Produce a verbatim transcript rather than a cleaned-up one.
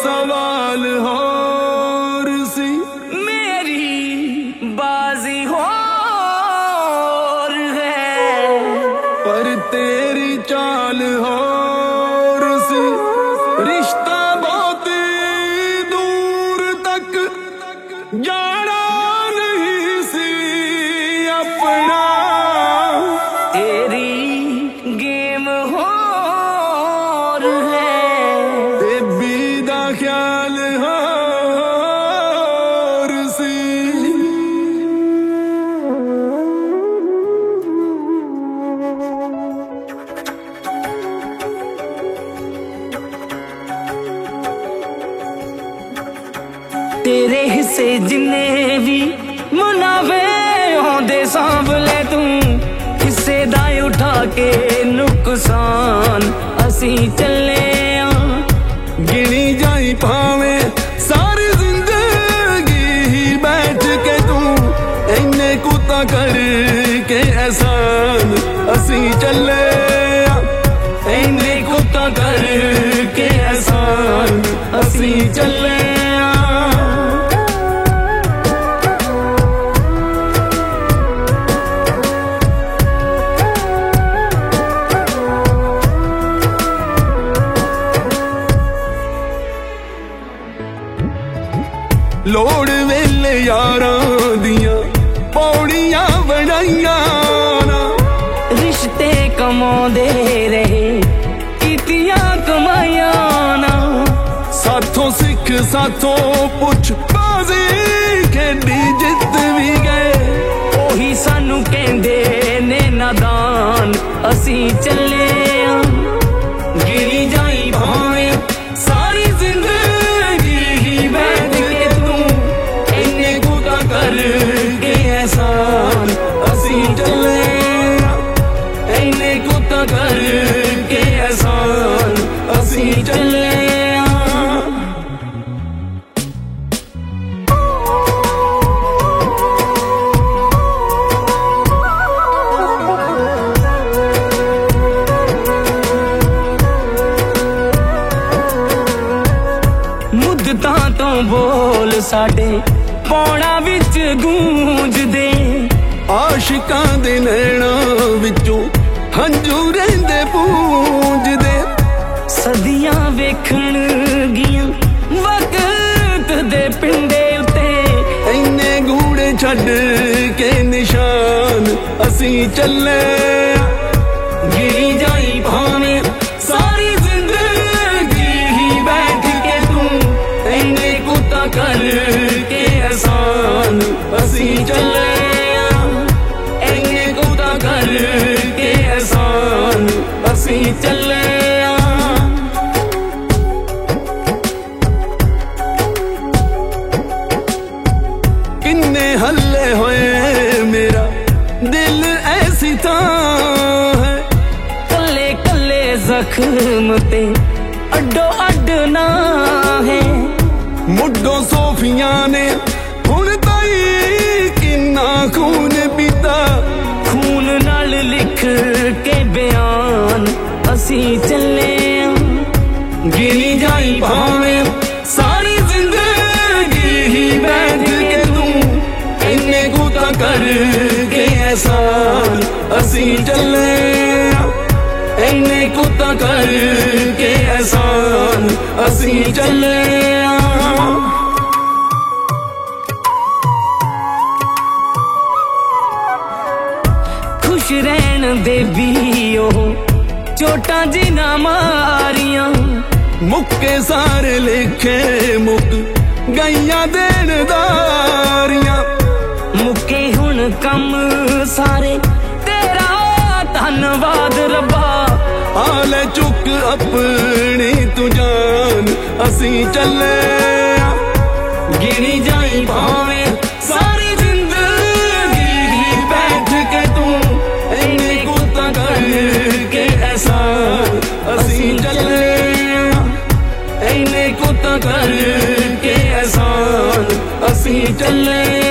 सवाल होर सी, मेरी बाजी होर है, पर तेरी चाल होर सी। रिश्ता बहुत दूर तक जाना नहीं सी अपना, तेरी गेम होर है, बेबी दा ख्याल होर सी। तेरे हिस्से जिन्ने भी मुनाफे होंदे सांभ ले तू, हिस्से दा उठा के नुकसान असी चले आ। गिनी जाई भावे सारी जिंदगी ही बैठ के तू, इन्ने कुता कर के एहसान असी चले आ। इन्ने कुता कर के एहसान असी चले आ। लोड़ वेले यारां दियां पौड़ियां बनाइयां ना, रिश्ते कमांदे रहे कीतियां कमाइयां ना, साथों सिख साथों पुछ बाजी खेडी जित भी गए, ओही सानू कहंदे ने नादान असी चले आ। गिरी जाई भावे सारी जिंदगी ही बैठ के तू, इन्ने कुता कर के एहसान असी चले आ। इन्ने कुता कर के एहसान असी चले आ। मुद्दतां तो बोल साडे पौड़ा विच गूंजदे, आशिकां दे नैणां विचों हंजू रहिंदे पूंजदे। सदियां वेखण गियां वक्त दे पिंडे उत्ते, इन्ने गूड़े छड्ड के निशान असी चले आ। गिरी जाई भावे सारी जिंदगी ही बैठ के तू, इन्ने कुता कर के एहसान असी चले आ। इन्ने कुता कर के एहसान असी चले आ। किन्ने हल्ले होए मेरा दिल ऐसी थां है, कल्ले कल्ले जख्म ते अड्डो अड्ड ना है। मुड्डो सोफियां ने हुण ताई किन्ना खून पीता, खून नाल लिख के बयान असी चले आ। गिनी जाई भावे सारी जिंदगी ही बैठ के तू, इन्ने कुता कर के एहसान असी चले आ। इन्ने कुता कर के एहसान असी चले आ। खुश रहन दे भी ओ चोटां जिना मारियां, मुक्के सारे लेखे मुक गईयां देनदारियां। मुक्के हुण कम सारे तेरा धन्नवाद रब्बा, हाल चुक अपनी तू जान असी चले आ। गिनी जाई भावे सारी जिंदगी ही बैठ के तू, इन्ने कुता कर के एहसान असी चले आ। इन्ने कुता कर के एहसान असी चले